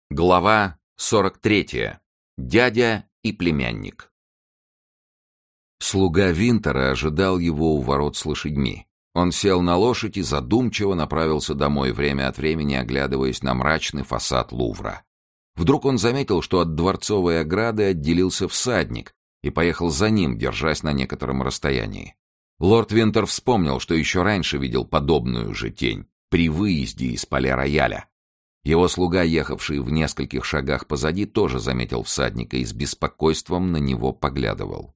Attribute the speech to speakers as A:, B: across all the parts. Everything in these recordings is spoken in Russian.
A: Глава 43. Дядя и племянник. Слуга Винтера ожидал его у ворот с лошадьми. Он сел на лошадь и задумчиво направился домой, время от времени оглядываясь на мрачный фасад Лувра. Вдруг он заметил, что от дворцовой ограды отделился всадник, и поехал за ним, держась на некотором расстоянии. Лорд Винтер вспомнил, что еще раньше видел подобную же тень при выезде из Пале-Рояля. Его слуга, ехавший в нескольких шагах позади, тоже заметил всадника и с беспокойством на него поглядывал.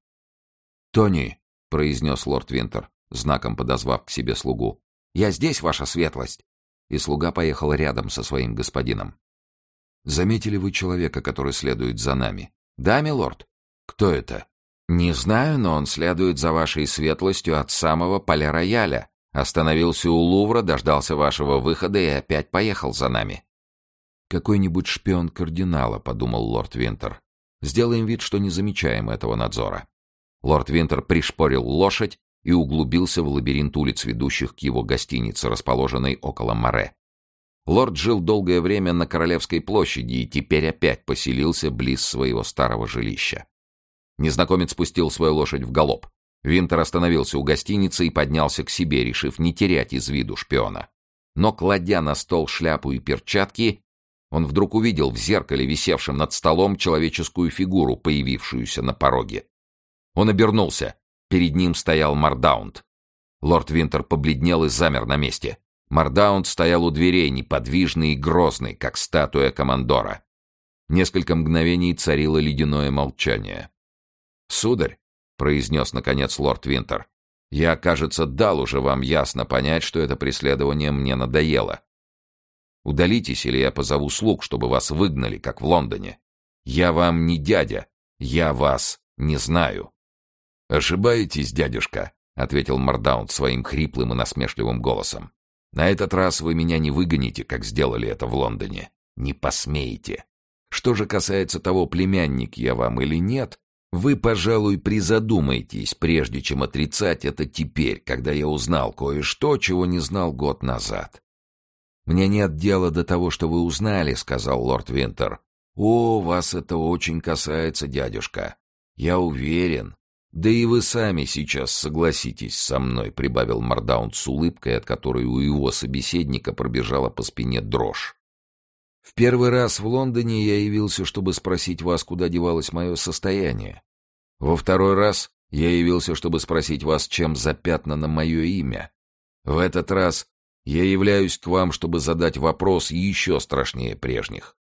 A: «Тони», — произнес лорд Винтер, знаком подозвав к себе слугу, — «я здесь, ваша светлость». И слуга поехал рядом со своим господином. «Заметили вы человека, который следует за нами?» «Да, милорд». «Кто это?» «Не знаю, но он следует за вашей светлостью от самого Пале-Рояля. Остановился у Лувра, дождался вашего выхода и опять поехал за нами». «Какой-нибудь шпион кардинала», — подумал лорд Винтер. «Сделаем вид, что не замечаем этого надзора». Лорд Винтер пришпорил лошадь и углубился в лабиринт улиц, ведущих к его гостинице, расположенной около Море. Лорд жил долгое время на Королевской площади и теперь опять поселился близ своего старого жилища. Незнакомец спустил свою лошадь в галоп. Винтер остановился у гостиницы и поднялся к себе, решив не терять из виду шпиона. Но, кладя на стол шляпу и перчатки, он вдруг увидел в зеркале, висевшем над столом, человеческую фигуру, появившуюся на пороге. Он обернулся. Перед ним стоял Мордаунд. Лорд Винтер побледнел и замер на месте. Мордаунд стоял у дверей, неподвижный и грозный, как статуя командора. Несколько мгновений царило ледяное молчание. «Сударь», — произнес наконец лорд Винтер, — «я, кажется, дал уже вам ясно понять, что это преследование мне надоело. Удалитесь, или я позову слуг, чтобы вас выгнали, как в Лондоне. Я вам не дядя, я вас не знаю». «Ошибаетесь, дядюшка», — ответил Мордаунд своим хриплым и насмешливым голосом. «На этот раз вы меня не выгоните, как сделали это в Лондоне. Не посмеете. Что же касается того, племянник я вам или нет, вы, пожалуй, призадумайтесь, прежде чем отрицать это теперь, когда я узнал кое-что, чего не знал год назад». «Мне нет дела до того, что вы узнали», — сказал лорд Винтер. «О, вас это очень касается, дядюшка. Я уверен. Да и вы сами сейчас согласитесь со мной», — прибавил Мордаунд с улыбкой, от которой у его собеседника пробежала по спине дрожь. «В первый раз в Лондоне я явился, чтобы спросить вас, куда девалось мое состояние. Во второй раз я явился, чтобы спросить вас, чем запятнано мое имя. В этот раз я являюсь к вам, чтобы задать вопрос еще страшнее прежних.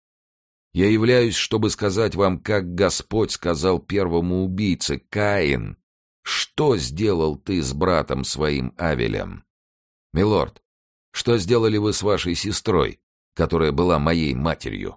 A: Я являюсь, чтобы сказать вам, как Господь сказал первому убийце: «Каин, что сделал ты с братом своим Авелем?» Милорд, что сделали вы с вашей сестрой, которая была моей матерью?»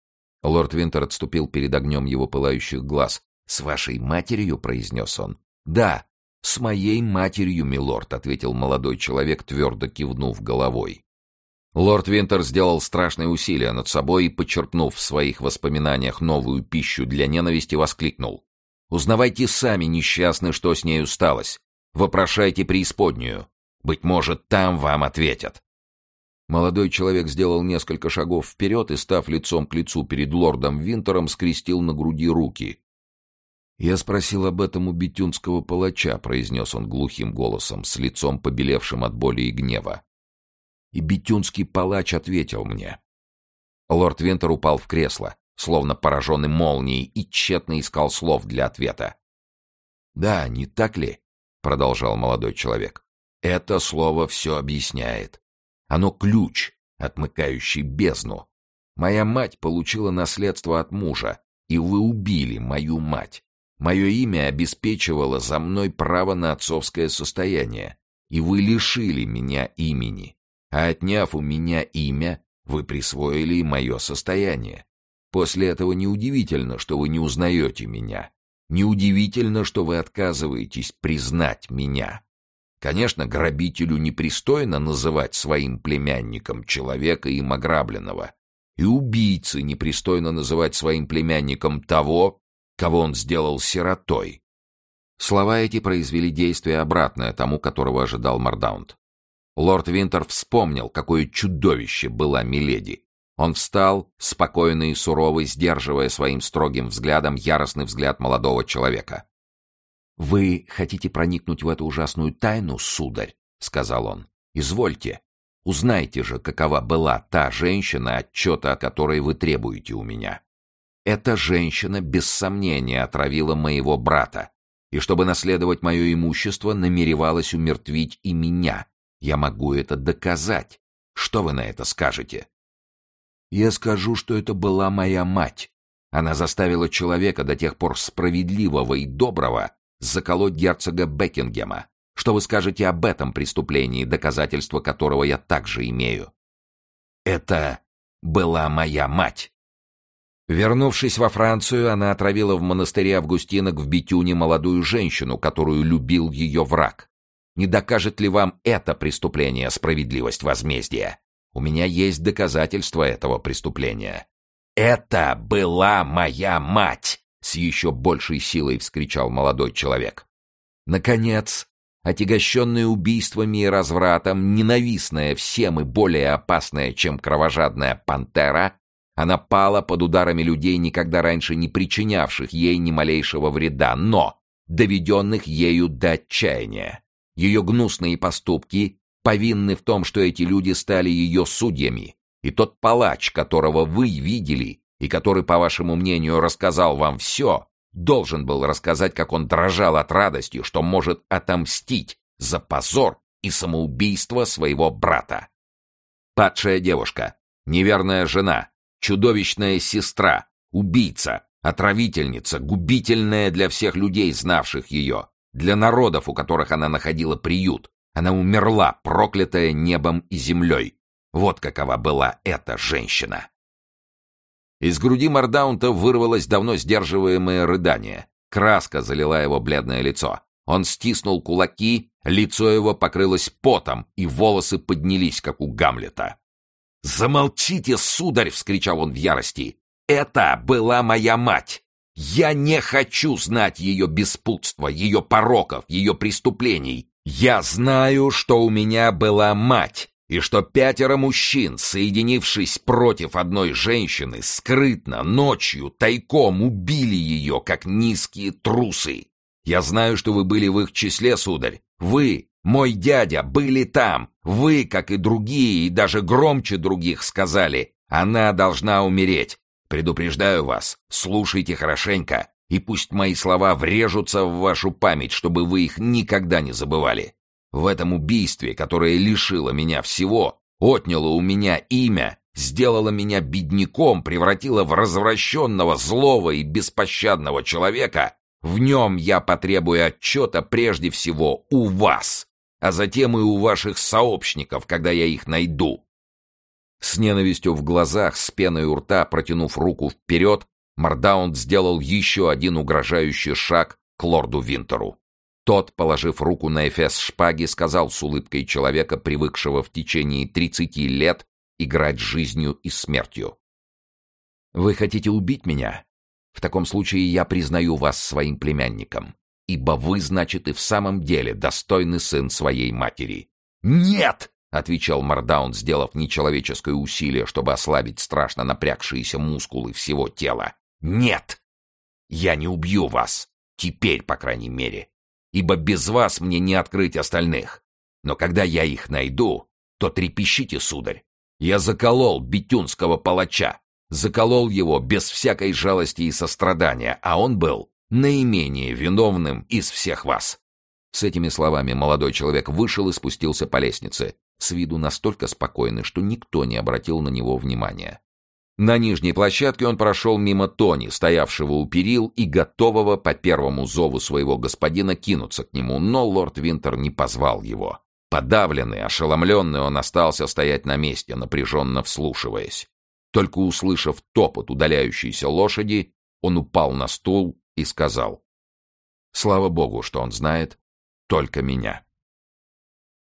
A: Лорд Винтер отступил перед огнем его пылающих глаз. «С вашей матерью?» — произнес он. «Да, с моей матерью, милорд», — ответил молодой человек, твердо кивнув головой. Лорд Винтер сделал страшные усилия над собой и, почерпнув в своих воспоминаниях новую пищу для ненависти, воскликнул: «Узнавайте сами, несчастны, что с нею сталось. Вопрошайте преисподнюю. Быть может, там вам ответят». Молодой человек сделал несколько шагов вперед и, став лицом к лицу перед лордом Винтером, скрестил на груди руки. «Я спросил об этом у бетюнского палача», — произнес он глухим голосом, с лицом побелевшим от боли и гнева. «И бетюнский палач ответил мне». Лорд Винтер упал в кресло, словно пораженный молнией, и тщетно искал слов для ответа. «Да, не так ли?» — продолжал молодой человек. «Это слово все объясняет. Оно ключ, отмыкающий бездну. Моя мать получила наследство от мужа, и вы убили мою мать. Мое имя обеспечивало за мной право на отцовское состояние, и вы лишили меня имени. А отняв у меня имя, вы присвоили и мое состояние. После этого неудивительно, что вы не узнаете меня. Неудивительно, что вы отказываетесь признать меня. Конечно, грабителю непристойно называть своим племянником человека им ограбленного, и убийце непристойно называть своим племянником того, кого он сделал сиротой». Слова эти произвели действие обратное тому, которого ожидал Мордаунд. Лорд Винтер вспомнил, какое чудовище была миледи. Он встал, спокойный и суровый, сдерживая своим строгим взглядом яростный взгляд молодого человека. «Вы хотите проникнуть в эту ужасную тайну, сударь?» — сказал он. «Извольте. Узнайте же, какова была та женщина, отчета о которой вы требуете у меня. Эта женщина, без сомнения, отравила моего брата, и, чтобы наследовать мое имущество, намеревалась умертвить и меня. Я могу это доказать. Что вы на это скажете?» «Я скажу, что это была моя мать. Она заставила человека, до тех пор справедливого и доброго, заколоть герцога Бекингема. Что вы скажете об этом преступлении, доказательства которого я также имею?» «Это была моя мать». Вернувшись во Францию, она отравила в монастыре Августинок в Бетюне молодую женщину, которую любил ее враг. Не докажет ли вам это преступление справедливость возмездия? У меня есть доказательства этого преступления. «Это была моя мать!» — с еще большей силой вскричал молодой человек. Наконец, отягощенная убийствами и развратом, ненавистная всем и более опасная, чем кровожадная пантера, она пала под ударами людей, никогда раньше не причинявших ей ни малейшего вреда, но доведенных ею до отчаяния. Ее гнусные поступки повинны в том, что эти люди стали ее судьями, и тот палач, которого вы видели и который, по вашему мнению, рассказал вам все, должен был рассказать, как он дрожал от радости, что может отомстить за позор и самоубийство своего брата. Падшая девушка, неверная жена, чудовищная сестра, убийца, отравительница, губительная для всех людей, знавших ее, для народов, у которых она находила приют. Она умерла, проклятая небом и землей. Вот какова была эта женщина. Из груди Мардаунта вырвалось давно сдерживаемое рыдание. Краска залила его бледное лицо. Он стиснул кулаки, лицо его покрылось потом, и волосы поднялись, как у Гамлета. «Замолчите, сударь!» — вскричал он в ярости. «Это была моя мать! Я не хочу знать ее беспутства, ее пороков, ее преступлений. Я знаю, что у меня была мать, и что 5 мужчин, соединившись против одной женщины, скрытно, ночью, тайком убили ее, как низкие трусы. Я знаю, что вы были в их числе, сударь. Вы, мой дядя, были там. Вы, как и другие, и даже громче других, сказали: она должна умереть. Предупреждаю вас, слушайте хорошенько, и пусть мои слова врежутся в вашу память, чтобы вы их никогда не забывали. В этом убийстве, которое лишило меня всего, отняло у меня имя, сделало меня бедняком, превратило в развращенного, злого и беспощадного человека, в нем я потребую отчета прежде всего у вас, а затем и у ваших сообщников, когда я их найду». С ненавистью в глазах, с пеной у рта, протянув руку вперед, Мордаунд сделал еще один угрожающий шаг к лорду Винтеру. Тот, положив руку на эфес шпаги, сказал с улыбкой человека, привыкшего в течение 30 лет играть жизнью и смертью: «Вы хотите убить меня? В таком случае я признаю вас своим племянником, ибо вы, значит, и в самом деле достойный сын своей матери». «Нет!» — отвечал Мордаунд, сделав нечеловеческое усилие, чтобы ослабить страшно напрягшиеся мускулы всего тела. «Нет! Я не убью вас! Теперь, по крайней мере! Ибо без вас мне не открыть остальных. Но когда я их найду, то трепещите, сударь! Я заколол бетюнского палача, заколол его без всякой жалости и сострадания, а он был наименее виновным из всех вас». С этими словами молодой человек вышел и спустился по лестнице, с виду настолько спокойный, что никто не обратил на него внимания. На нижней площадке он прошел мимо Тони, стоявшего у перил и готового по первому зову своего господина кинуться к нему, но лорд Винтер не позвал его. Подавленный, ошеломленный, он остался стоять на месте, напряженно вслушиваясь. Только услышав топот удаляющейся лошади, он упал на стул и сказал: «Слава богу, что он знает только меня».